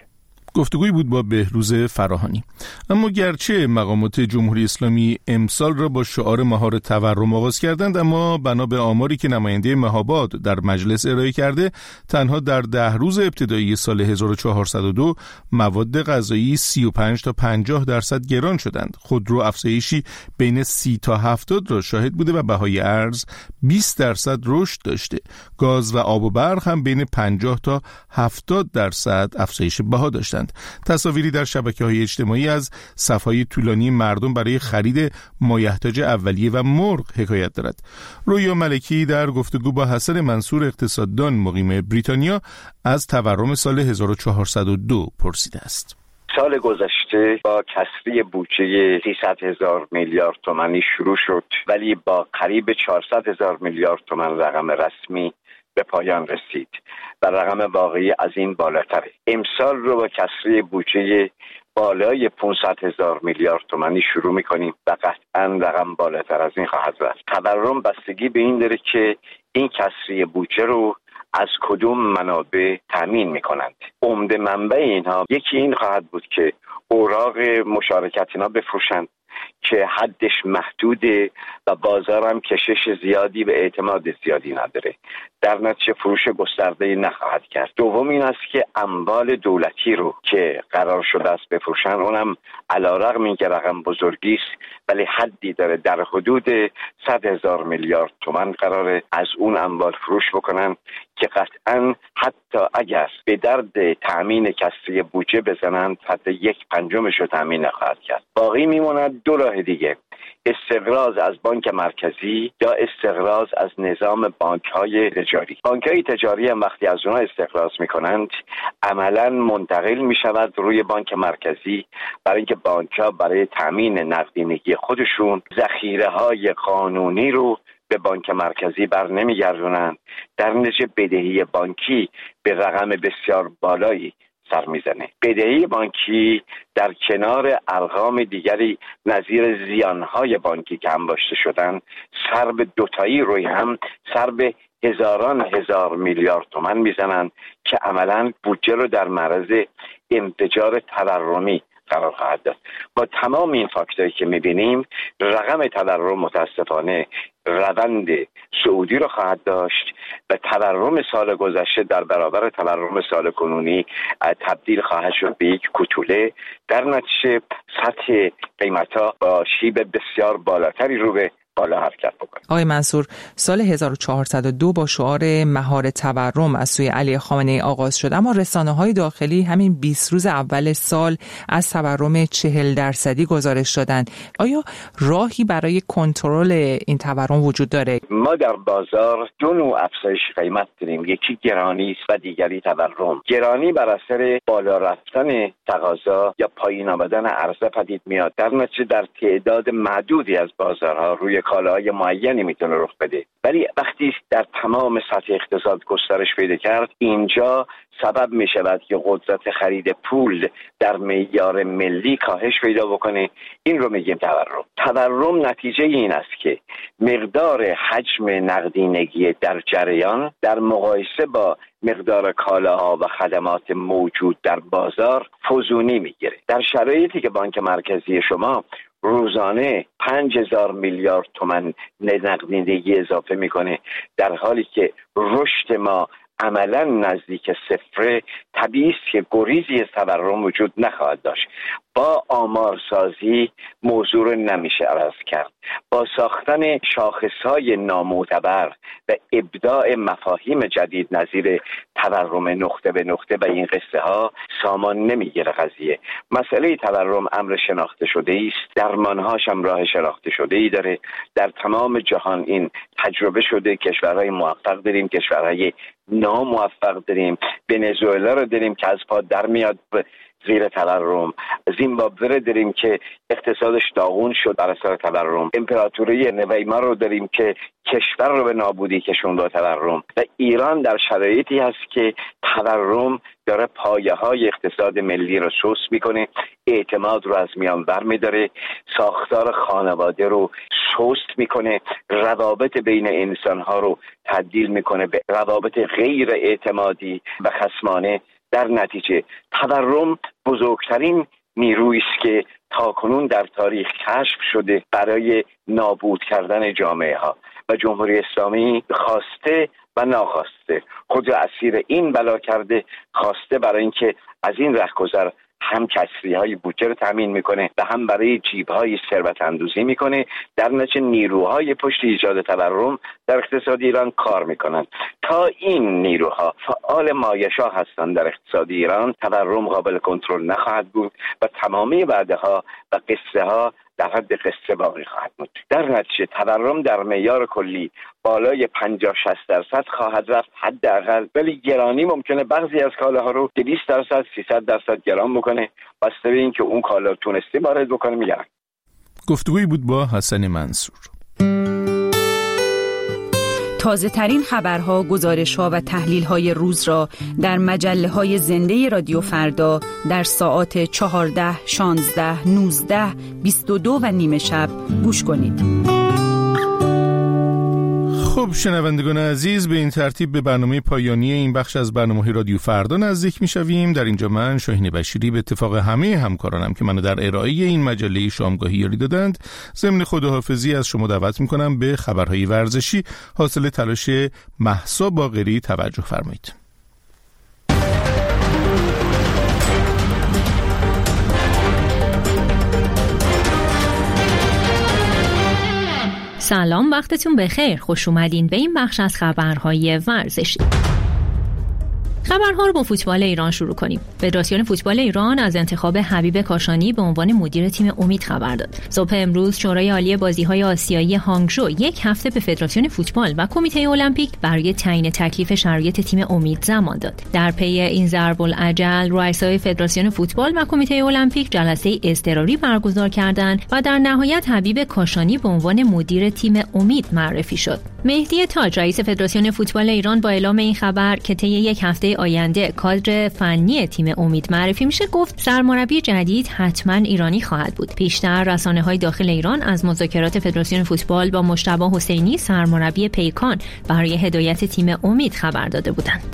گفتگوی بود با بهروز فراهانی. اما گرچه مقامات جمهوری اسلامی امسال را با شعار مهار تورم آغاز کردند، اما بنا به آماری که نماینده مهاباد در مجلس ارائه کرده، تنها در ده روز ابتدایی سال هزار و چهارصد و دو مواد غذایی سی و پنج تا پنجاه درصد گران شدند. خودرو افزایشی بین سی تا هفتاد را شاهد بوده و بهای ارز بیست درصد رشد داشته. گاز و آب و برق هم بین پنجاه تا هفتاد درصد افزایش بها داشتند. تصاویری در شبکه‌های اجتماعی از صف‌های طولانی مردم برای خرید مایحتاج اولیه و مرغ حکایت دارد. رویا ملکی در گفتگو با حسن منصور اقتصاددان مقیم بریتانیا از تورم سال هزار و چهارصد و دو پرسیده است. سال گذشته با کسری بودجه سیصد هزار میلیارد تومانی شروع شد، ولی با قریب چهارصد هزار میلیارد تومان رقم رسمی به پایان رسید و رقم واقعی از این بالاتره. امسال رو با کسری بودجه بالای پانصد هزار میلیارد تومانی شروع میکنیم و قطعا رقم بالاتر از این خواهد رفت. تورم بستگی به این داره که این کسری بودجه رو از کدوم منابع تامین میکنند. عمده منبع اینها یکی این خواهد بود که اوراق مشارکت اینا بفروشند که حدش محدوده و بازار هم کشش زیادی و اعتماد زیادی نداره، در نتیجه فروش گسترده نخواهد کرد. دوم این است که اموال دولتی رو که قرار شده است بفروشن، اونم علیرغم اینکه رقم بزرگی است ولی حدی داره، در حدود صد هزار میلیارد تومان قراره از اون اموال فروش بکنن که قطعا حتی اگر به درد تأمین کسری بودجه بزنند حتی یک پنجمش رو تأمین نخواهد کرد. باقی میموند دو راه دیگه: استقراض از بانک مرکزی یا استقراض از نظام بانک‌های تجاری. بانک‌های تجاری هم وقتی از اونها استقراض می‌کنند عملاً منتقل می‌شود روی بانک مرکزی، برای اینکه بانک‌ها برای تامین نقدینگی خودشون ذخیره‌های قانونی رو به بانک مرکزی بر نمیگردونند. در نتیجه بدهی بانکی به رقم بسیار بالایی سر میزنه. بدهی بانکی در کنار ارقام دیگری نظیر زیانهای بانکی که انباشته شدن سر به دوتایی روی هم سر به هزاران هزار میلیارد تومان میزنن که عملاً بودجه رو در معرض انفجار تورمی قرار خواهد داد. با تمام این فاکتورایی که میبینیم رقم تورم متاسفانه روند صعودی رو خواهد داشت و تورم سال گذشته در برابر تورم سال کنونی تبدیل خواهد شد به یک کوتوله. در نتیجه سطح قیمت‌ها با شیب بسیار بالاتری رو به بالا حرکت بکنه. آقای منصور، سال هزار و چهارصد و دو با شعار مهار تورم از سوی علی خامنه‌ای آغاز شد، اما رسانه‌های داخلی همین بیست روز اول سال از تورم چهل درصدی گزارش دادند. آیا راهی برای کنترل این تورم وجود داره؟ ما در بازار دو نوع افزایش قیمت داریم، یکی گرانی است و دیگری تورم. گرانی بر اثر بالا رفتن تقاضا یا پایین آمدن عرضه پدید میاد، در نتیجه در تعداد معدودی از بازارها روی کالاهای معینی میتونه رخ بده، ولی وقتی در تمام سطح اقتصاد گسترش پیدا کرد اینجا سبب می شود که قدرت خرید پول در معیار ملی کاهش پیدا بکنه. این رو میگیم تورم. تورم نتیجه این است که مقدار حجم نقدینگی در جریان در مقایسه با مقدار کالاها و خدمات موجود در بازار فزونی میگیره. در شرایطی که بانک مرکزی شما روزانه پنج هزار میلیارد تومان نقدینگی اضافه میکنه، در حالی که رشد ما عملا نزدیک صفر، طبیعی است که گریزی از تورم وجود نخواهد داشت. با آمارسازی موضوع رو نمیشه عوض کرد. با ساختن شاخصهای نامعتبر و ابداع مفاهیم جدید نظیر تورم نقطه به نقطه و این قصه ها سامان نمیگیره قضیه. مسئله تورم امر شناخته شده است، درمانهاش هم راه شناخته شده ای داره. در تمام جهان این تجربه شده. کشورهای موفق داریم، کشورهای ناموفق داریم. ونزوئلا رو داریم که از پا در میاد زیر تورم. زیمبابوه داریم که اقتصادش داغون شد بر اثر تورم. امپراتوری ویمار رو داریم که کشور رو به نابودی کشوند با تورم. و ایران در شرایطی هست که تورم داره پایه های اقتصاد ملی رو سست میکنه، اعتماد رو از میان بر میداره، ساختار خانواده رو سست میکنه، روابط بین انسان ها رو تبدیل میکنه به روابط غیر اعتمادی و خصمانه در نتیجه تورم بزرگترین نیرویی است که تاکنون در تاریخ کشف شده برای نابود کردن جامعه ها و جمهوری اسلامی خواسته و ناخواسته خود را اسیر این بلا کرده. خواسته برای اینکه از این رهگذر هم کسری های بودجه رو تامین میکنه و هم برای جیب های ثروت اندوزی میکنه. در نتیجه نیروهای پشت ایجاد تورم در اقتصاد ایران کار میکنند. تا این نیروها فعال مایشا هستند در اقتصاد ایران، تورم قابل کنترل نخواهد بود و تمامی وعده ها و قصه ها در حد قصه باقی خواهد بود. در نتیجه تورم در معیار کلی بالای پنجاه شصت درصد خواهد رفت حداقل، ولی گرانی ممکنه بعضی از کالاها رو دویست درصد سیصد درصد گران بکنه، بسته به اینکه اون کالا تونسته وارد بکنه میگن. گفتگویی بود با حسن منصور. تازه ترین خبرها، گزارش‌ها و تحلیل‌های روز را در مجله‌های زنده رادیو فردا در ساعات چهارده، شانزده، نوزده، بیست و دو و نیمه شب گوش کنید. خب شنوندگان عزیز، به این ترتیب به برنامه پایانی این بخش از برنامه رادیو فردا نزدیک می‌شویم. در اینجا من شاهین بشیری به اتفاق همه همکارانم که منو در ارائه این مجله شامگاهی یاری دادند، ضمن خداحافظی از شما دعوت می‌کنم به خبرهای ورزشی حاصل تلاش مهسا باقری توجه فرمایید. سلام، وقتتون بخیر. خوش اومدین به این بخش از خبرهای ورزشی. خبرها رو با فوتبال ایران شروع کنیم. فدراسیون فوتبال ایران از انتخاب حبیب کاشانی به عنوان مدیر تیم امید خبر داد. صبح امروز شورای عالی بازی‌های آسیایی هانگژو یک هفته به فدراسیون فوتبال و کمیته المپیک برای تعیین تکلیف شرایط تیم امید زمان داد. در پی این ضرب العجل، رؤسای فدراسیون فوتبال و کمیته المپیک جلسه اضطراری برگزار کردند و در نهایت حبیب کاشانی به عنوان مدیر تیم امید معرفی شد. مهدی تاج، رئیس فدراسیون فوتبال ایران، با اعلام این خبر که طی یک هفته آینده کادر فنی تیم امید معرفی میشه، گفت سرمربی جدید حتما ایرانی خواهد بود. پیشتر رسانه‌های داخل ایران از مذاکرات فدراسیون فوتبال با مجتبی حسینی، سرمربی پیکان، برای هدایت تیم امید خبر داده بودند.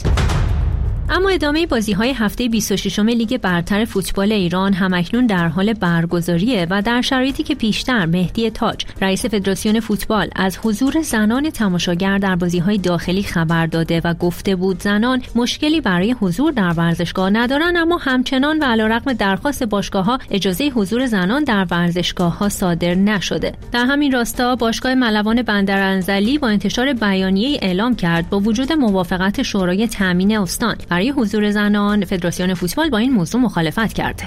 اما ادامه بازی‌های هفته بیست و ششم لیگ برتر فوتبال ایران همکنون در حال برگزاریه و در شرایطی که پیشتر مهدی تاج، رئیس فدراسیون فوتبال، از حضور زنان تماشاگر در بازی‌های داخلی خبر داده و گفته بود زنان مشکلی برای حضور در ورزشگاه ندارن، اما همچنان و علیرغم درخواست باشگاه‌ها اجازه حضور زنان در ورزشگاه‌ها صادر نشده. در همین راستا باشگاه ملوان بندرانزلی با انتشار بیانیه‌ای اعلام کرد با وجود موافقت شورای تامین استان برای حضور زنان، فدراسیون فوتبال با این موضوع مخالفت کرده.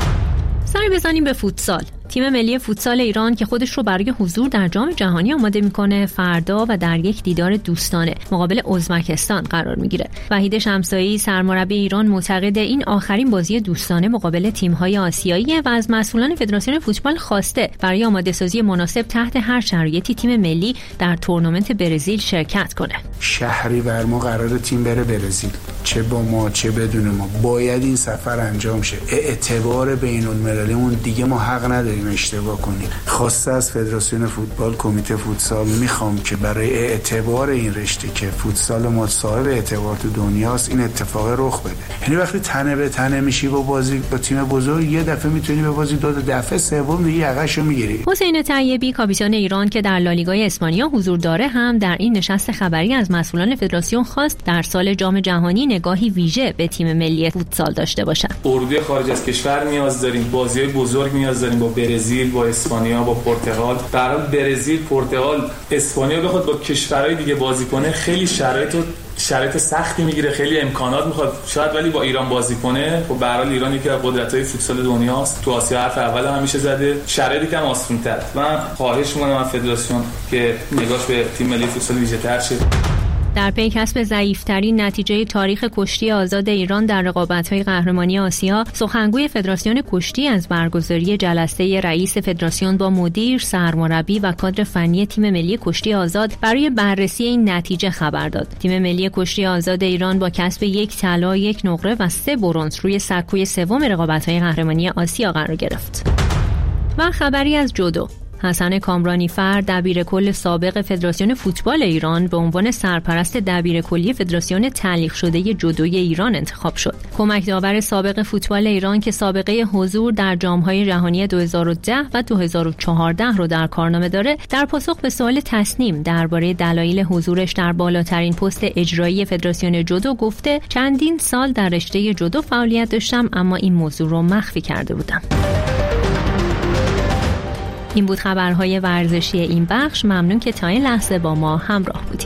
سری بزنیم به فوتسال. تیم ملی فوتسال ایران که خودش رو برای حضور در جام جهانی آماده میکنه، فردا و در یک دیدار دوستانه مقابل ازبکستان قرار میگیره. وحید شمسایی، سرمربی ایران، معتقد این آخرین بازی دوستانه مقابل تیم‌های آسیایی و از مسئولان فدراسیون فوتبال خواسته برای آماده سازی مناسب تحت هر شرایطی تیم ملی در تورنمنت برزیل شرکت کنه. شهریور ما قراره تیم بره برزیل، چه با ما چه بدون ما باید این سفر انجام شه. اعتبار بین‌المللیمون دیگه ما حق نداریم اشتباه کنیم. خواسته از فدراسیون فوتبال، کمیته فوتسال، میخوام که برای اعتبار این رشته که فوتسال ما صاحب اعتبار تو دنیاست این اتفاق رخ بده. یعنی وقتی تنه به تنه میشی با بازی با تیم بزرگ، یه دفعه میتونی به بازی دو دفعه سوم دیگه یقهشو میگیری. حسین طیبی، کاپیتان ایران که در لالیگای اسپانیا حضور داره، هم در این نشست خبری از مسئولان فدراسیون خواست در سال جام جهانی نگاهی ویژه به تیم ملی فوتسال داشته باشند. اردوی خارج از کشور نیاز داریم، بازی‌های بزرگ نیاز داریم با برزیل، با اسپانیا، با پرتغال. در حال برزیل، پرتغال، اسپانیا بخواد با کشورهای دیگه بازی کنه خیلی شرایط شرایط سختی میگیره، خیلی امکانات میخواد شاید، ولی با ایران بازی کنه خب به هر حال ایران یکی از قدرت‌های فوتسال دنیاست، تو آسیا حرف اول همیشه زده، شرایطی کم آسون‌تر. من خواهش می‌کنم از فدراسیون که نگاهش به تیم ملی فوتسال ویژه‌تر شه. در پی کسب ضعیف‌ترین نتیجه تاریخ کشتی آزاد ایران در رقابت‌های قهرمانی آسیا، سخنگوی فدراسیون کشتی از برگزاری جلسه رئیس فدراسیون با مدیر، سرمربی و کادر فنی تیم ملی کشتی آزاد برای بررسی این نتیجه خبر داد. تیم ملی کشتی آزاد ایران با کسب یک طلا، یک نقره و سه برنز روی سکوی سوم رقابت‌های قهرمانی آسیا قرار گرفت. و خبری از جودو. حسن کامرانیفر دبیرکل سابق فدراسیون فوتبال ایران به عنوان سرپرست دبیرکلی فدراسیون تعلیق شده جودوی ایران انتخاب شد. کمک داور سابق فوتبال ایران که سابقه حضور در جام‌های جهانی دو هزار و ده و دو هزار و چهارده رو در کارنامه داره، در پاسخ به سوال تسنیم درباره دلایل حضورش در بالاترین پست اجرایی فدراسیون جودو گفته چندین سال در رشته جودو فعالیت داشتم اما این موضوع رو مخفی کرده بودم. این بود خبرهای ورزشی این بخش. ممنون که تا این لحظه با ما همراه بودید.